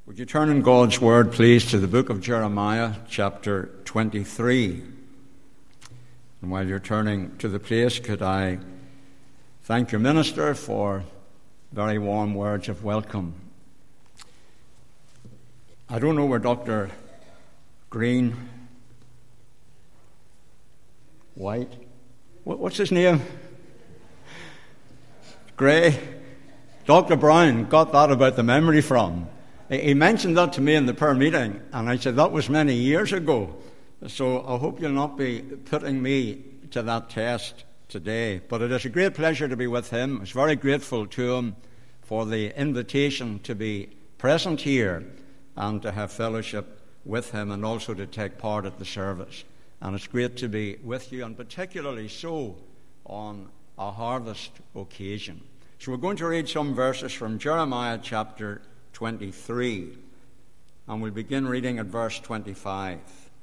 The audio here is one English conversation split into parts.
Would you turn in God's Word, please, to the book of Jeremiah, chapter 23. And while you're turning to the place, could I thank your minister for very warm words of welcome. I don't know where Dr. Green, White, what's his name? Gray. Dr. Brown got that about the memory from. He mentioned that to me in the prayer meeting, and I said, that was many years ago. So I hope you'll not be putting me to that test today. But it is a great pleasure to be with him. I was very grateful to him for the invitation to be present here and to have fellowship with him and also to take part at the service. And it's great to be with you, and particularly so on a harvest occasion. So we're going to read some verses from Jeremiah chapter 23, and we'll begin reading at verse 25.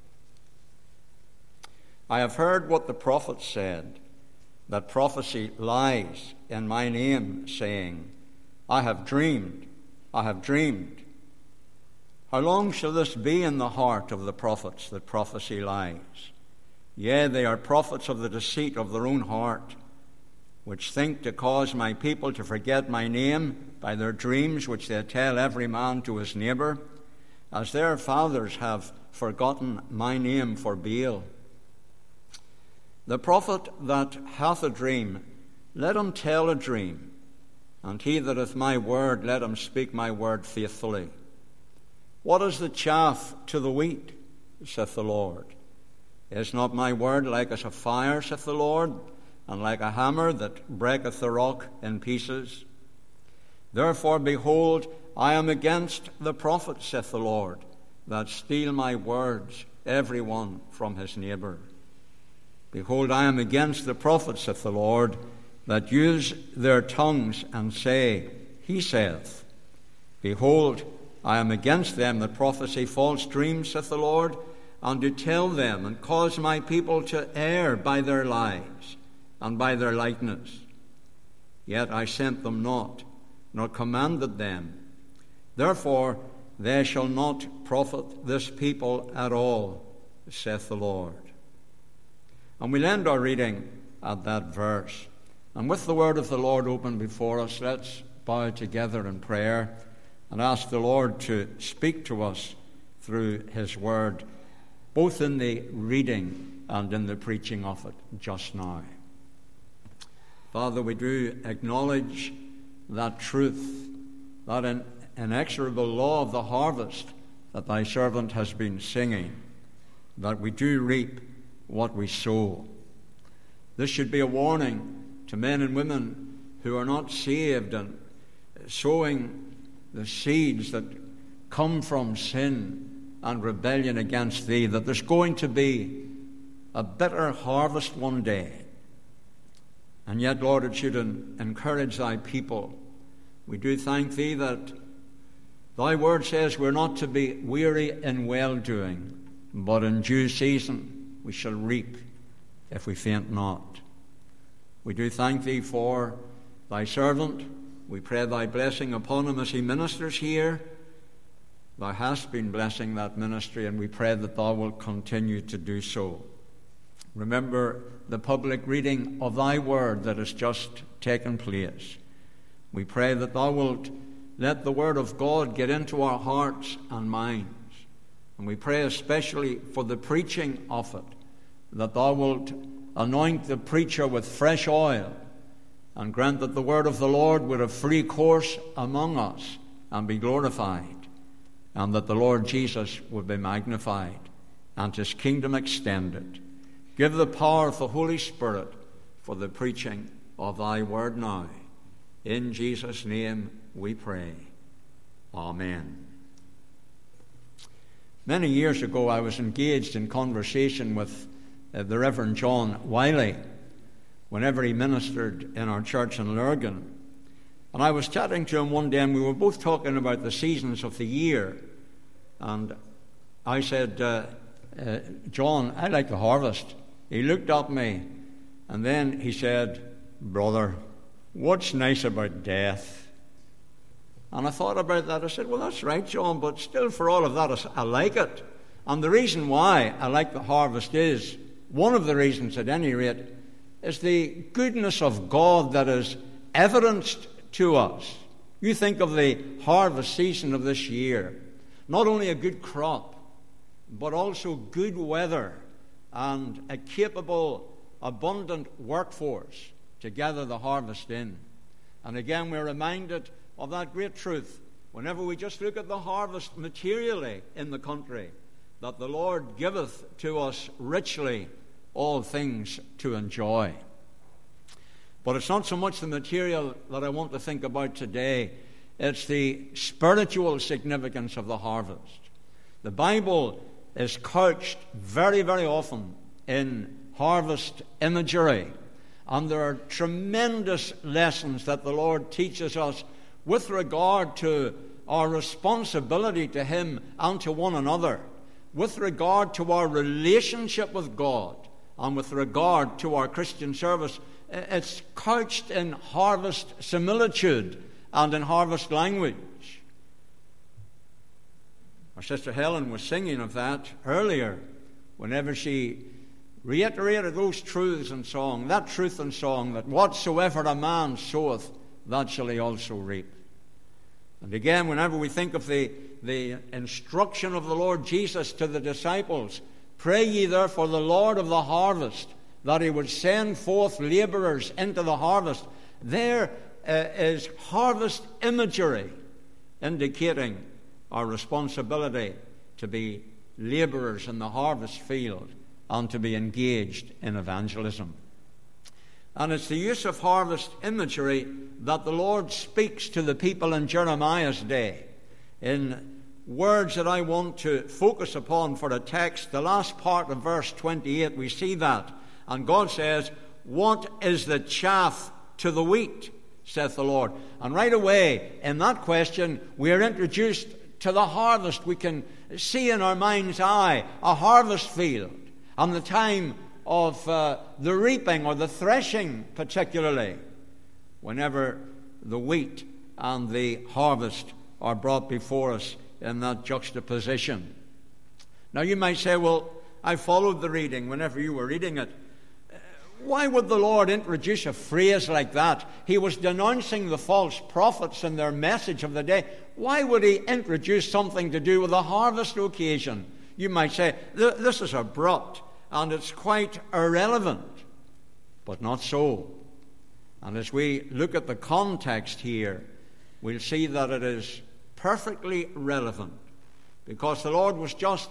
I have heard what the prophets said, that prophecy lies in my name, saying, I have dreamed, I have dreamed. How long shall this be in the heart of the prophets, that prophecy lies? Yea, they are prophets of the deceit of their own heart, which think to cause my people to forget my name by their dreams, which they tell every man to his neighbour, as their fathers have forgotten my name for Baal. The prophet that hath a dream, let him tell a dream, and he that hath my word, let him speak my word faithfully. What is the chaff to the wheat, saith the Lord? Is not my word like as a fire, saith the Lord, and like a hammer that breaketh the rock in pieces? Therefore, behold, I am against the prophets, saith the Lord, that steal my words, every one from his neighbour. Behold, I am against the prophets, saith the Lord, that use their tongues and say, He saith. Behold, I am against them that prophesy false dreams, saith the Lord, and do tell them, and cause my people to err by their lies, and by their likeness. Yet I sent them not, nor commanded them. Therefore they shall not profit this people at all, saith the Lord. And we'll end our reading at that verse. And with the word of the Lord open before us, let's bow together in prayer and ask the Lord to speak to us through his word, both in the reading and in the preaching of it just now. Father, we do acknowledge that truth, that inexorable law of the harvest that thy servant has been singing, that we do reap what we sow. This should be a warning to men and women who are not saved and sowing the seeds that come from sin and rebellion against thee, that there's going to be a bitter harvest one day. And yet, Lord, it should encourage thy people. We do thank thee that thy word says we're not to be weary in well-doing, but in due season we shall reap if we faint not. We do thank thee for thy servant. We pray thy blessing upon him as he ministers here. Thou hast been blessing that ministry, and we pray that thou wilt continue to do so. Remember the public reading of thy word that has just taken place. We pray that thou wilt let the word of God get into our hearts and minds. And we pray especially for the preaching of it, that thou wilt anoint the preacher with fresh oil and grant that the word of the Lord would have free course among us and be glorified, and that the Lord Jesus would be magnified and his kingdom extended. Give the power of the Holy Spirit for the preaching of thy word now. In Jesus' name we pray. Amen. Many years ago I was engaged in conversation with the Reverend John Wiley whenever he ministered in our church in Lurgan. And I was chatting to him one day, and we were both talking about the seasons of the year. And I said, John, I like the harvest. He looked at me, and then he said, Brother, what's nice about death? And I thought about that. I said, well, that's right, John, but still for all of that, I like it. And the reason why I like the harvest is, one of the reasons at any rate, is the goodness of God that is evidenced to us. You think of the harvest season of this year. Not only a good crop, but also good weather and a capable, abundant workforce to gather the harvest in. And again, we're reminded of that great truth whenever we just look at the harvest materially in the country, that the Lord giveth to us richly all things to enjoy. But it's not so much the material that I want to think about today. It's the spiritual significance of the harvest. The Bible is couched very, very often in harvest imagery. And there are tremendous lessons that the Lord teaches us with regard to our responsibility to Him and to one another, with regard to our relationship with God, and with regard to our Christian service. It's couched in harvest similitude and in harvest language. Our sister Helen was singing of that earlier, whenever she reiterated those truths in song, that truth in song, that whatsoever a man soweth, that shall he also reap. And again, whenever we think of the instruction of the Lord Jesus to the disciples, pray ye therefore the Lord of the harvest, that He would send forth laborers into the harvest. There is harvest imagery indicating our responsibility to be laborers in the harvest field and to be engaged in evangelism. And it's the use of harvest imagery that the Lord speaks to the people in Jeremiah's day. In words that I want to focus upon for a text, the last part of verse 28, we see that. And God says, what is the chaff to the wheat, saith the Lord? And right away, in that question, we are introduced to the harvest. We can see in our mind's eye a harvest field, and the time of the reaping or the threshing particularly, whenever the wheat and the harvest are brought before us in that juxtaposition. Now you might say, well, I followed the reading whenever you were reading it. Why would the Lord introduce a phrase like that? He was denouncing the false prophets and their message of the day. Why would He introduce something to do with the harvest occasion? You might say, this is abrupt and it's quite irrelevant. But not so. And as we look at the context here, we'll see that it is perfectly relevant, because the Lord was just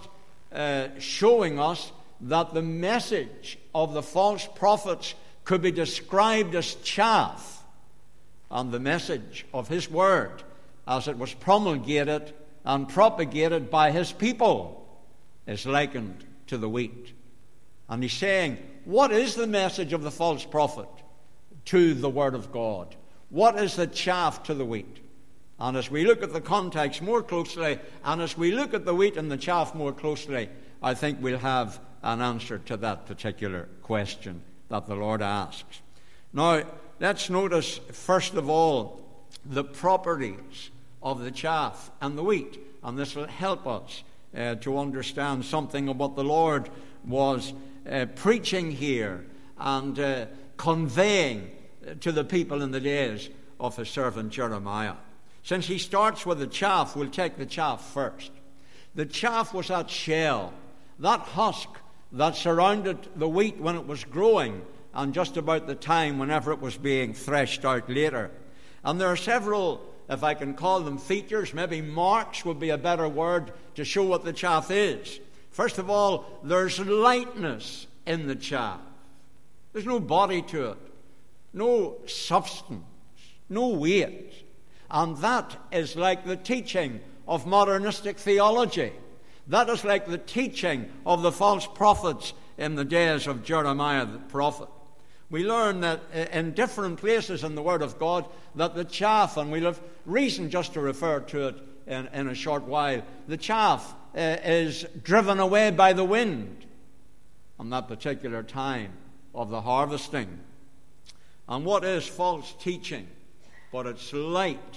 showing us that the message of the false prophets could be described as chaff, and the message of His word, as it was promulgated and propagated by His people, is likened to the wheat. And He's saying, what is the message of the false prophet to the word of God? What is the chaff to the wheat? And as we look at the context more closely, and as we look at the wheat and the chaff more closely, I think we'll have an answer to that particular question that the Lord asks. Now, let's notice, first of all, the properties of the chaff and the wheat. And this will help us to understand something of what the Lord was preaching here and conveying to the people in the days of His servant Jeremiah. Since he starts with the chaff, we'll take the chaff first. The chaff was that shell, that husk that surrounded the wheat when it was growing, and just about the time whenever it was being threshed out later. And there are several, if I can call them features, maybe marks would be a better word to show what the chaff is. First of all, there's lightness in the chaff. There's no body to it, no substance, no weight. And that is like the teaching of modernistic theology. That is like the teaching of the false prophets in the days of Jeremiah the prophet. We learn that in different places in the Word of God that the chaff, and we'll have reason just to refer to it in a short while, the chaff is driven away by the wind on that particular time of the harvesting. And what is false teaching? But it's light.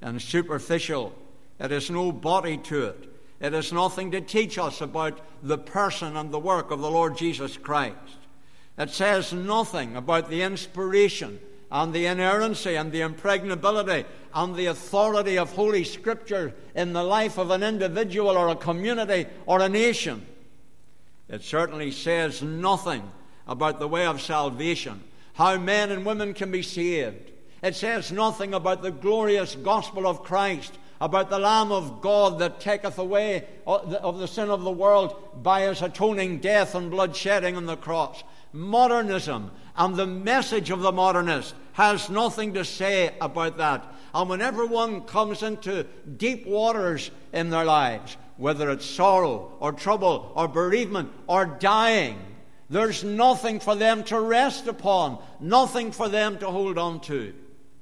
and superficial. It has no body to it. It has nothing to teach us about the person and the work of the Lord Jesus Christ. It says nothing about the inspiration and the inerrancy and the impregnability and the authority of Holy Scripture in the life of an individual or a community or a nation. It certainly says nothing about the way of salvation, how men and women can be saved. It says nothing about the glorious gospel of Christ, about the Lamb of God that taketh away of the sin of the world by his atoning death and blood shedding on the cross. Modernism and the message of the modernist has nothing to say about that. And whenever one comes into deep waters in their lives, whether it's sorrow or trouble or bereavement or dying, there's nothing for them to rest upon, nothing for them to hold on to.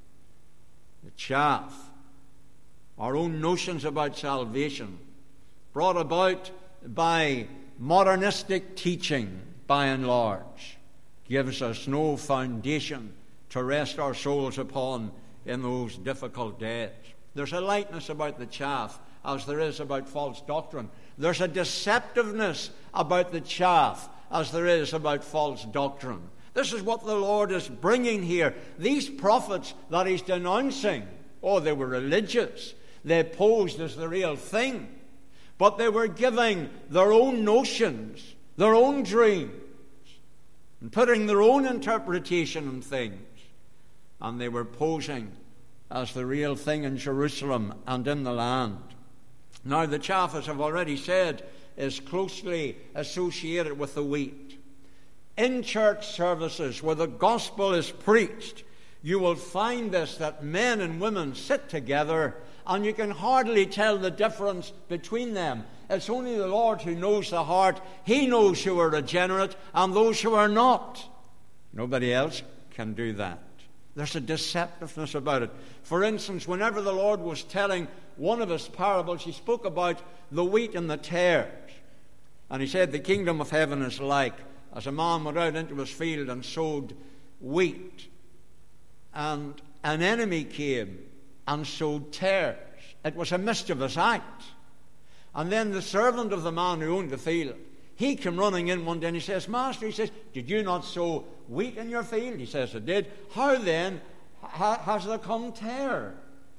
The chaff, our own notions about salvation, brought about by modernistic teaching, by and large, gives us no foundation to rest our souls upon in those difficult days. There's a lightness about the chaff as there is about false doctrine. There's a deceptiveness about the chaff as there is about false doctrine. This is what the Lord is bringing here. These prophets that he's denouncing, they were religious. They posed as the real thing. But they were giving their own notions, their own dreams, and putting their own interpretation on things. And they were posing as the real thing in Jerusalem and in the land. Now, the chaff, as I've already said, is closely associated with the wheat. In church services where the gospel is preached, you will find this, that men and women sit together and you can hardly tell the difference between them. It's only the Lord who knows the heart. He knows who are regenerate and those who are not. Nobody else can do that. There's a deceptiveness about it. For instance, whenever the Lord was telling one of his parables, he spoke about the wheat and the tares. And he said, the kingdom of heaven is like as a man went out into his field and sowed wheat. And an enemy came and sowed tares. It was a mischievous act. And then the servant of the man who owned the field, he came running in one day and he says, Master, he says, did you not sow wheat in your field? He says, I did. How then has there come tares?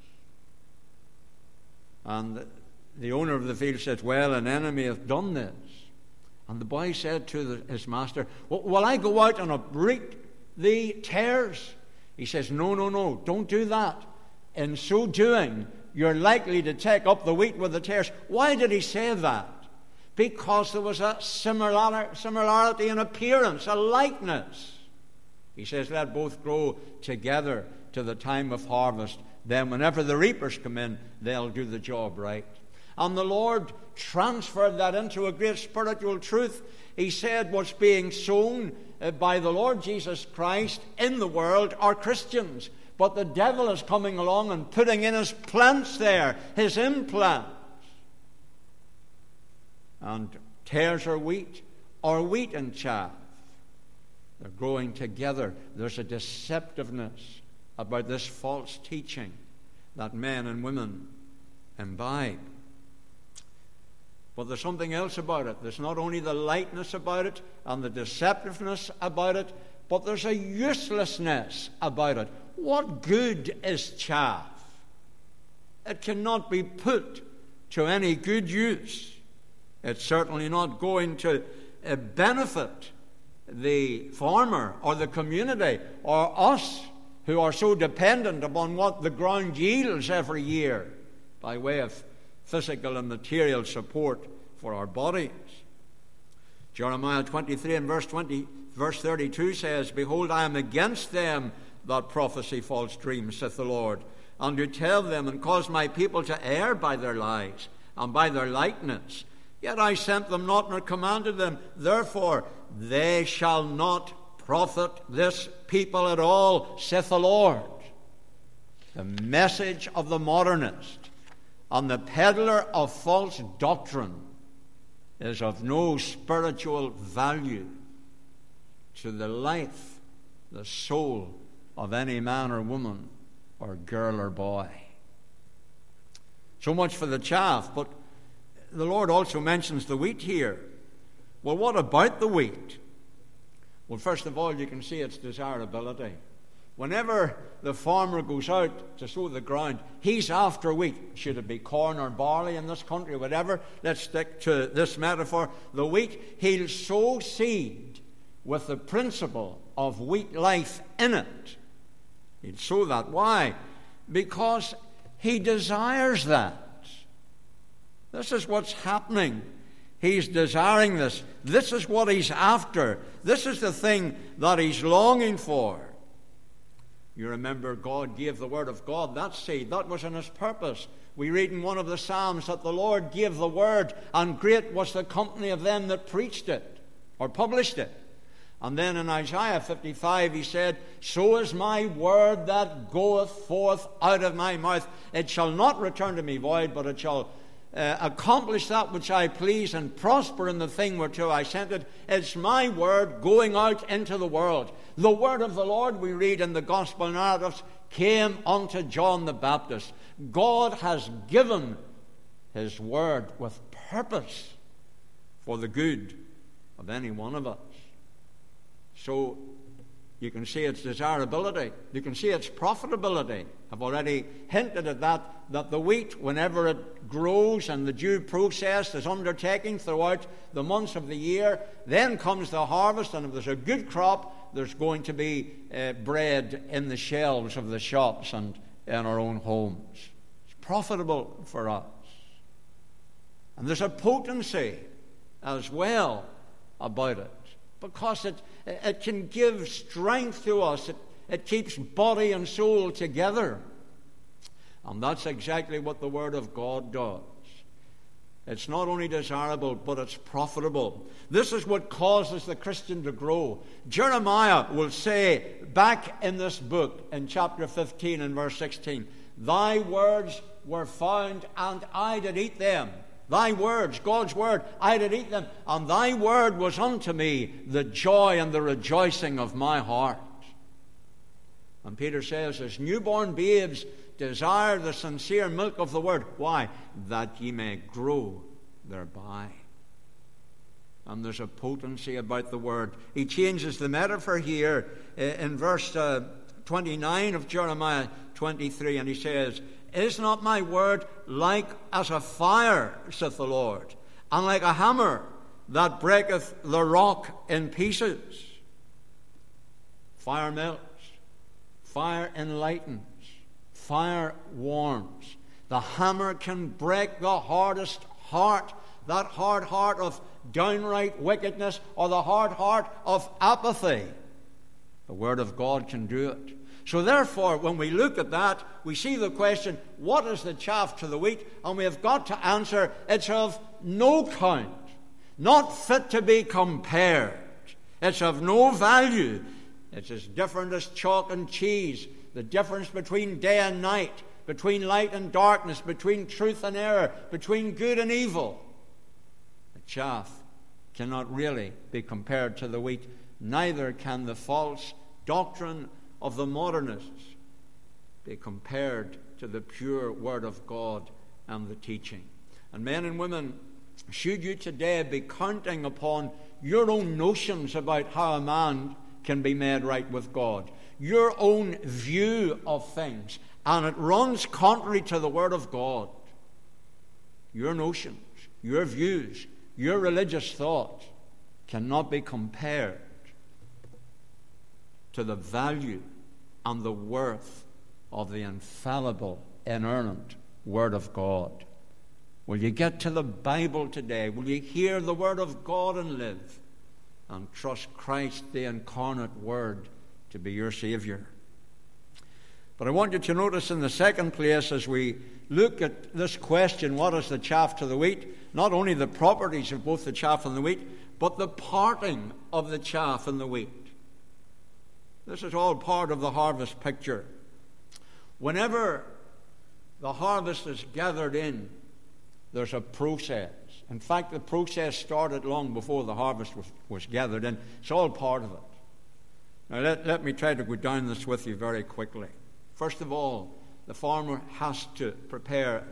And the owner of the field says, well, an enemy hath done this. And the boy said to his master, will I go out and uproot the tares? He says, no, don't do that. In so doing, you're likely to take up the wheat with the tares. Why did he say that? Because there was a similarity in appearance, a likeness. He says, let both grow together to the time of harvest. Then whenever the reapers come in, they'll do the job right. And the Lord transferred that into a great spiritual truth. He said what's being sown by the Lord Jesus Christ in the world are Christians. But the devil is coming along and putting in his plants there, his implants. And tares are wheat, or wheat and chaff. They're growing together. There's a deceptiveness about this false teaching that men and women imbibe. But there's something else about it. There's not only the lightness about it and the deceptiveness about it, but there's a uselessness about it. What good is chaff? It cannot be put to any good use. It's certainly not going to benefit the farmer or the community or us who are so dependent upon what the ground yields every year by way of physical and material support for our bodies. Jeremiah 23 and verse 32 says, Behold, I am against them that prophesy false dreams, saith the Lord, and do tell them, and cause my people to err by their lies and by their likeness. Yet I sent them not, nor commanded them. Therefore they shall not profit this people at all, saith the Lord. The message of the modernist and the peddler of false doctrine is of no spiritual value to the life, the soul of any man or woman or girl or boy. So much for the chaff. But the Lord also mentions the wheat here. Well, what about the wheat? Well, first of all, you can see its desirability. Whenever the farmer goes out to sow the ground, he's after wheat. Should it be corn or barley in this country, whatever? Let's stick to this metaphor. The wheat, he'll sow seed with the principle of wheat life in it. He'll sow that. Why? Because he desires that. This is what's happening. He's desiring this. This is what he's after. This is the thing that he's longing for. You remember God gave the word of God, that seed. That was in his purpose. We read in one of the Psalms that the Lord gave the word, and great was the company of them that preached it or published it. And then in Isaiah 55 he said, so is my word that goeth forth out of my mouth. It shall not return to me void, but it shall accomplish that which I please and prosper in the thing whereto I sent it. It's my word going out into the world. The word of the Lord, we read in the gospel narratives, came unto John the Baptist. God has given his word with purpose for the good of any one of us. So you can see its desirability. You can see its profitability. I've already hinted at that the wheat, whenever it grows and the due process is undertaken throughout the months of the year, then comes the harvest, and if there's a good crop, there's going to be bread in the shelves of the shops and in our own homes. It's profitable for us. And there's a potency as well about it, because it can give strength to us. It keeps body and soul together. And that's exactly what the Word of God does. It's not only desirable, but it's profitable. This is what causes the Christian to grow. Jeremiah will say back in this book, in chapter 15 and verse 16, thy words were found, and I did eat them. Thy words, God's word, I did eat them, and thy word was unto me the joy and the rejoicing of my heart. And Peter says, as newborn babes desire the sincere milk of the word. Why? That ye may grow thereby. And there's a potency about the word. He changes the metaphor here in verse 29 of Jeremiah 23, and he says, is not my word like as a fire, saith the Lord, and like a hammer that breaketh the rock in pieces? Fire melts, fire enlightens, fire warms. The hammer can break the hardest heart, that hard heart of downright wickedness, or the hard heart of apathy. The Word of God can do it. So therefore, when we look at that, we see the question, what is the chaff to the wheat? And we have got to answer, it's of no count, not fit to be compared. It's of no value. It's as different as chalk and cheese, the difference between day and night, between light and darkness, between truth and error, between good and evil. The chaff cannot really be compared to the wheat. Neither can the false doctrine of the modernists be compared to the pure Word of God and the teaching. And men and women, should you today be counting upon your own notions about how a man can be made right with God, your own view of things, and it runs contrary to the Word of God, your notions, your views, your religious thought cannot be compared to the value and the worth of the infallible, inerrant Word of God. Will you get to the Bible today? Will you hear the Word of God and live, and trust Christ, the incarnate Word, to be your Savior? But I want you to notice in the second place, as we look at this question, what is the chaff to the wheat? Not only the properties of both the chaff and the wheat, but the parting of the chaff and the wheat. This is all part of the harvest picture. Whenever the harvest is gathered in, there's a process. In fact, the process started long before the harvest was gathered in. It's all part of it. Now, let me try to go down this with you very quickly. First of all, the farmer has to prepare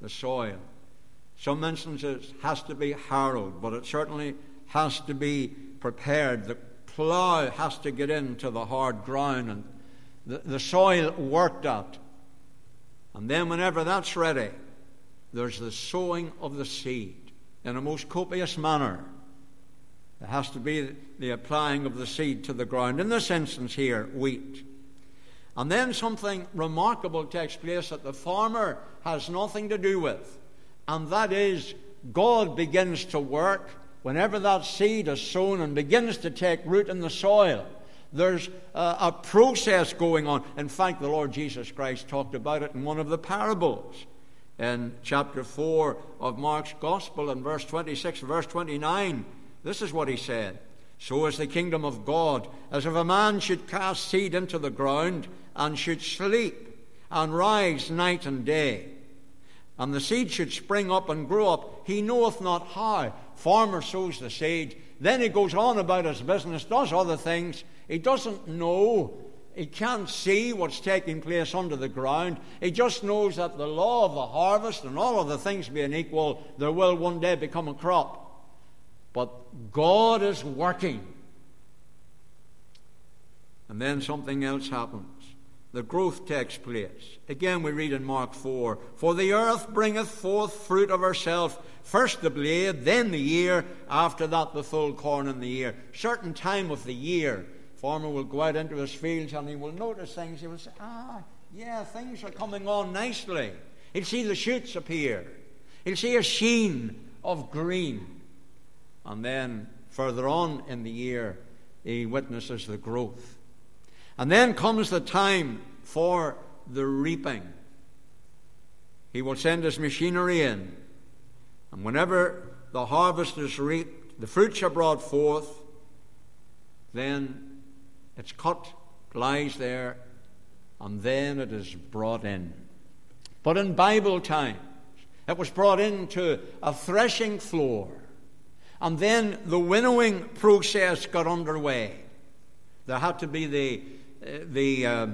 the soil. Some instances has to be harrowed, but it certainly has to be prepared. The plough has to get into the hard ground and the soil worked at. And then whenever that's ready, there's the sowing of the seed in a most copious manner. There has to be the applying of the seed to the ground. In this instance here, wheat. And then something remarkable takes place that the farmer has nothing to do with. And that is, God begins to work whenever that seed is sown and begins to take root in the soil. There's a process going on. In fact, the Lord Jesus Christ talked about it in one of the parables. In chapter 4 of Mark's Gospel, in verse 26, verse 29, this is what he said. So is the kingdom of God, as if a man should cast seed into the ground, and should sleep, and rise night and day. And the seed should spring up and grow up, he knoweth not how. Farmer sows the seed, then he goes on about his business, does other things. He doesn't know, he can't see what's taking place under the ground. He just knows that the law of the harvest and all of the things being equal, there will one day become a crop. But God is working. And then something else happens. The growth takes place. Again we read in Mark 4, For the earth bringeth forth fruit of herself, first the blade, then the ear, after that the full corn in the ear. Certain time of the year, farmer will go out into his fields and he will notice things. He will say, things are coming on nicely. He'll see the shoots appear. He'll see a sheen of green. And then further on in the year, he witnesses the growth. And then comes the time for the reaping. He will send his machinery in. And whenever the harvest is reaped, the fruits are brought forth, then it's cut, lies there, and then it is brought in. But in Bible times, it was brought into a threshing floor. And then the winnowing process got underway. There had to be the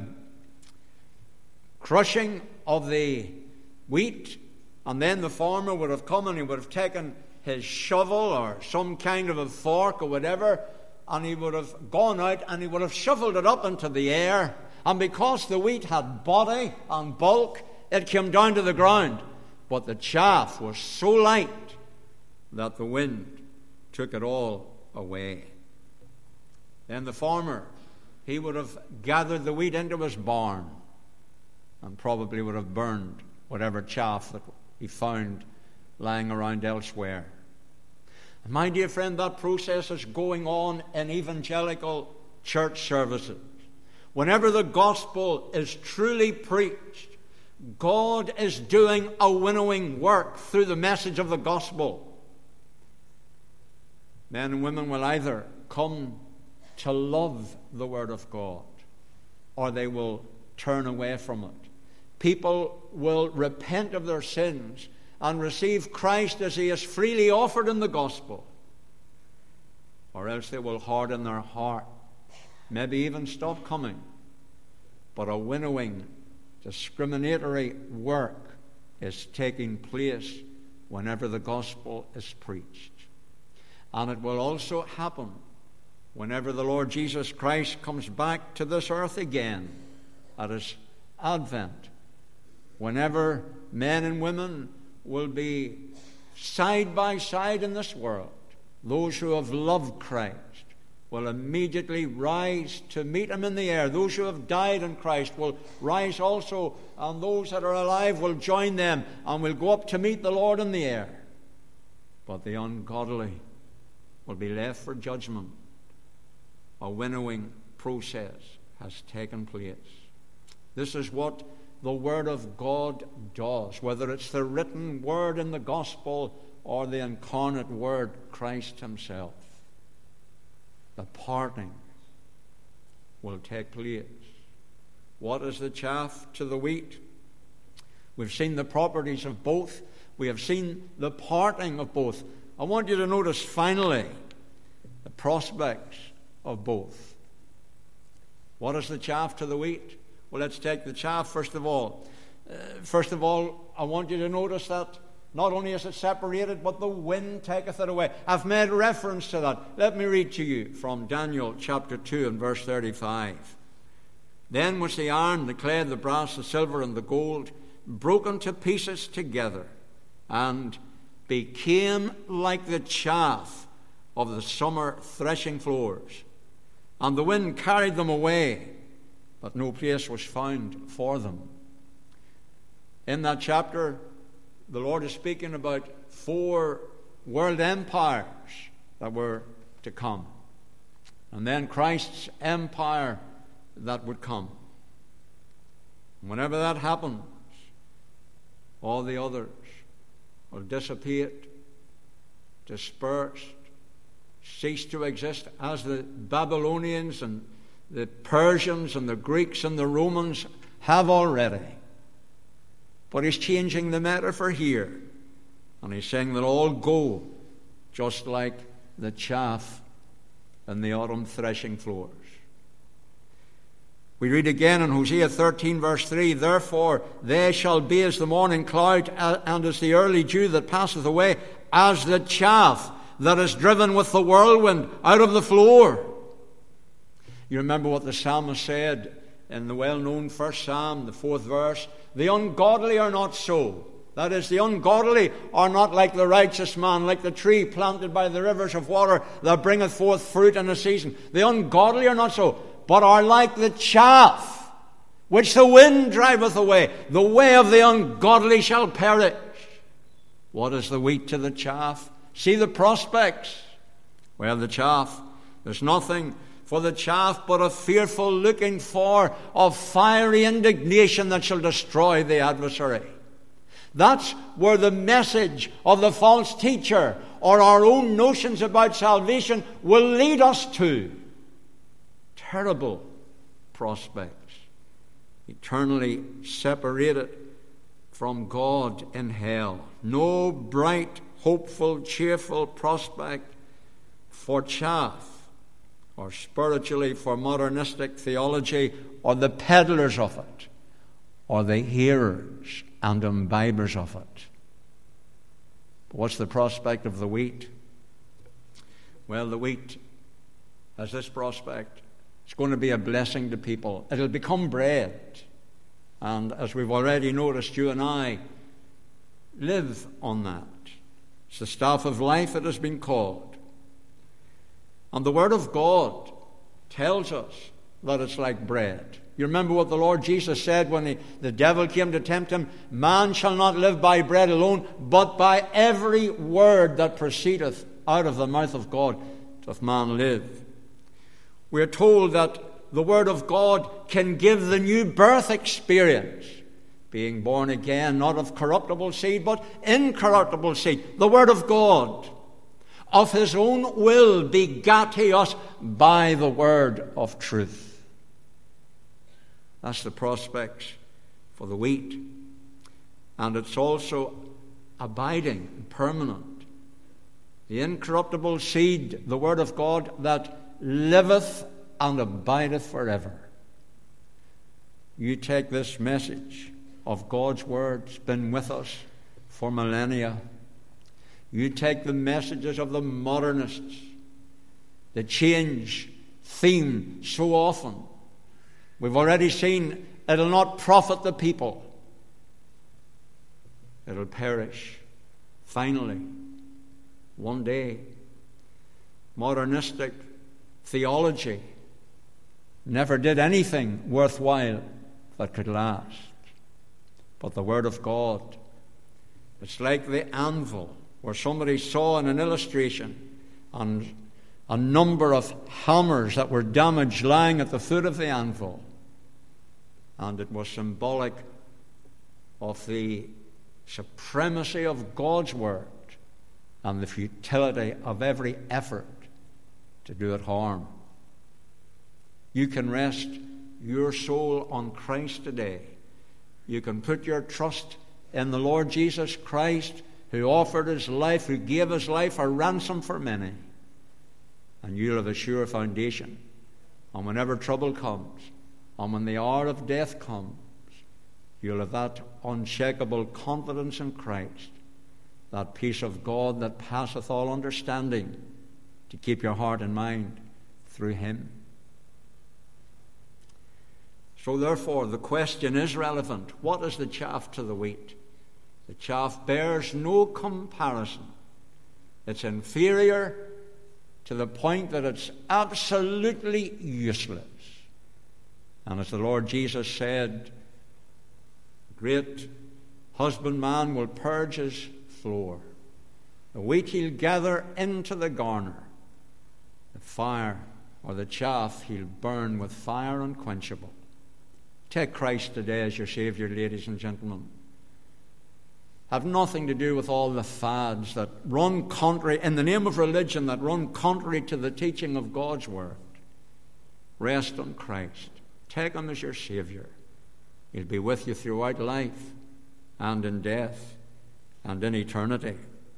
crushing of the wheat, and then the farmer would have come and he would have taken his shovel or some kind of a fork or whatever, and he would have gone out and he would have shoveled it up into the air. And because the wheat had body and bulk, it came down to the ground. But the chaff was so light that the wind took it all away. Then the farmer, he would have gathered the wheat into his barn and probably would have burned whatever chaff that he found lying around elsewhere. And my dear friend, that process is going on in evangelical church services. Whenever the gospel is truly preached, God is doing a winnowing work through the message of the gospel. Men and women will either come to love the Word of God, or they will turn away from it. People will repent of their sins and receive Christ as He is freely offered in the gospel, or else they will harden their heart, maybe even stop coming. But a winnowing, discriminatory work is taking place whenever the gospel is preached. And it will also happen whenever the Lord Jesus Christ comes back to this earth again at His advent. Whenever men and women will be side by side in this world, those who have loved Christ will immediately rise to meet Him in the air. Those who have died in Christ will rise also, and those that are alive will join them and will go up to meet the Lord in the air. But the ungodly will be left for judgment. A winnowing process has taken place. This is what the Word of God does, whether it's the written Word in the Gospel or the incarnate Word, Christ Himself. The parting will take place. What is the chaff to the wheat? We've seen the properties of both. We have seen the parting of both. I want you to notice finally the prospects of both. What is the chaff to the wheat? Well, let's take the chaff first of all. First of all, I want you to notice that not only is it separated, but the wind taketh it away. I've made reference to that. Let me read to you from Daniel chapter 2 and verse 35. Then was the iron, the clay, the brass, the silver, and the gold broken to pieces together, and became like the chaff of the summer threshing floors. And the wind carried them away, but no place was found for them. In that chapter, the Lord is speaking about 4 world empires that were to come, and then Christ's empire that would come. Whenever that happens, all the others will dissipate, dispersed, cease to exist, as the Babylonians and the Persians and the Greeks and the Romans have already. But he's changing the metaphor here, and he's saying they'll all go just like the chaff in the autumn threshing floors. We read again in Hosea 13 verse 3, Therefore they shall be as the morning cloud, and as the early dew that passeth away, as the chaff that is driven with the whirlwind out of the floor. You remember what the psalmist said in the well-known first psalm, the 4th verse, The ungodly are not so. That is, the ungodly are not like the righteous man, like the tree planted by the rivers of water that bringeth forth fruit in a season. The ungodly are not so, but are like the chaff, which the wind driveth away. The way of the ungodly shall perish. What is the wheat to the chaff? See the prospects. Well, the chaff, there's nothing for the chaff but a fearful looking for of fiery indignation that shall destroy the adversary. That's where the message of the false teacher or our own notions about salvation will lead us to. Terrible prospects, eternally separated from God in hell. No bright, hopeful, cheerful prospect for chaff, or spiritually for modernistic theology, or the peddlers of it, or the hearers and imbibers of it. But what's the prospect of the wheat? Well, the wheat has this prospect. It's going to be a blessing to people. It'll become bread. And as we've already noticed, you and I live on that. It's the staff of life, it has been called. And the Word of God tells us that it's like bread. You remember what the Lord Jesus said when the devil came to tempt him? Man shall not live by bread alone, but by every word that proceedeth out of the mouth of God doth man live. We are told that the Word of God can give the new birth experience, being born again, not of corruptible seed, but incorruptible seed. The Word of God, of His own will, begat He us by the word of truth. That's the prospects for the wheat. And it's also abiding and permanent. The incorruptible seed, the Word of God, that liveth and abideth forever. You take this message of God's Word, it's been with us for millennia. You take the messages of the modernists, the change theme so often. We've already seen it'll not profit the people. It'll perish. Finally, one day, modernistic theology never did anything worthwhile that could last. But the Word of God, it's like the anvil, where somebody saw in an illustration and a number of hammers that were damaged lying at the foot of the anvil. And it was symbolic of the supremacy of God's Word and the futility of every effort to do it harm. You can rest your soul on Christ today. You can put your trust in the Lord Jesus Christ, who offered His life, who gave His life a ransom for many. And you'll have a sure foundation. And whenever trouble comes, and when the hour of death comes, you'll have that unshakable confidence in Christ, that peace of God that passeth all understanding, to keep your heart and mind through Him. So therefore, the question is relevant. What is the chaff to the wheat? The chaff bears no comparison. It's inferior to the point that it's absolutely useless. And as the Lord Jesus said, the great husbandman will purge his floor. The wheat he'll gather into the garner. The fire or the chaff he'll burn with fire unquenchable. Take Christ today as your Savior, ladies and gentlemen. Have nothing to do with all the fads that run contrary, in the name of religion, that run contrary to the teaching of God's Word. Rest on Christ. Take Him as your Savior. He'll be with you throughout life and in death and in eternity.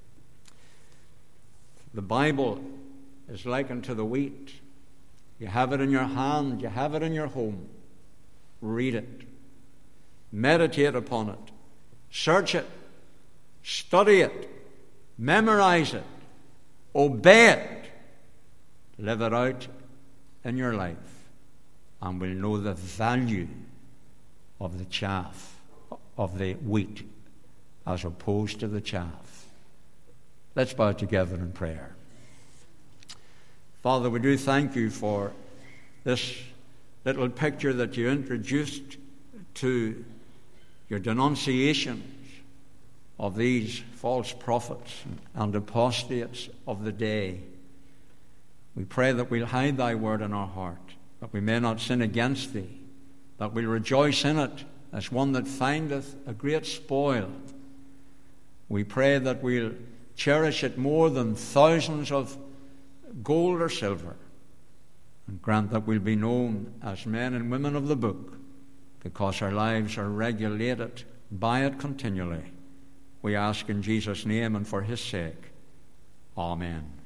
The Bible is likened to the wheat. You have it in your hand. You have it in your home. Read it. Meditate upon it. Search it. Study it. Memorize it. Obey it. Live it out in your life. And we'll know the value of the chaff, of the wheat, as opposed to the chaff. Let's bow together in prayer. Father, we do thank you for this little picture that you introduced to your denunciations of these false prophets and apostates of the day. We pray that we'll hide thy word in our heart, that we may not sin against thee, that we'll rejoice in it as one that findeth a great spoil. We pray that we'll cherish it more than thousands of gold or silver, and grant that we'll be known as men and women of the book, because our lives are regulated by it continually. We ask in Jesus' name and for his sake. Amen.